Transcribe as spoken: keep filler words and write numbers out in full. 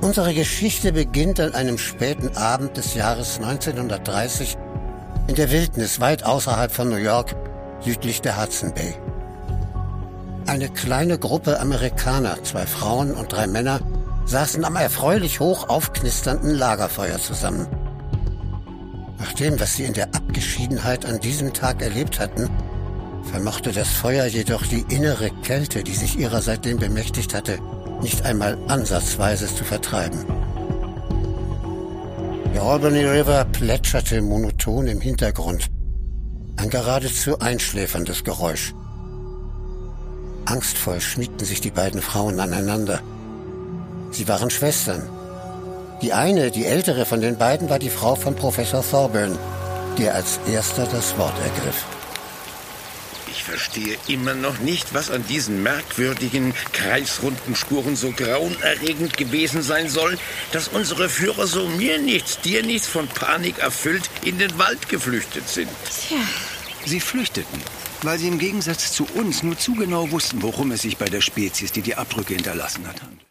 Unsere Geschichte beginnt an einem späten Abend des Jahres neunzehnhundertdreißig in der Wildnis weit außerhalb von New York, südlich der Hudson Bay. Eine kleine Gruppe Amerikaner, zwei Frauen und drei Männer, saßen am erfreulich hoch aufknisternden Lagerfeuer zusammen. Nach dem, was sie in der Abgeschiedenheit an diesem Tag erlebt hatten, vermochte das Feuer jedoch die innere Kälte, die sich ihrer seitdem bemächtigt hatte, nicht einmal ansatzweise zu vertreiben. Der Albany River plätscherte monoton im Hintergrund. Ein geradezu einschläferndes Geräusch. Angstvoll schmiegten sich die beiden Frauen aneinander. Sie waren Schwestern. Die eine, die ältere von den beiden, war die Frau von Professor Thorburn, der als erster das Wort ergriff. Ich verstehe immer noch nicht, was an diesen merkwürdigen, kreisrunden Spuren so grauenerregend gewesen sein soll, dass unsere Führer so mir nichts, dir nichts von Panik erfüllt in den Wald geflüchtet sind. Tja. Sie flüchteten, weil sie im Gegensatz zu uns nur zu genau wussten, worum es sich bei der Spezies, die die Abdrücke hinterlassen hat, handelt.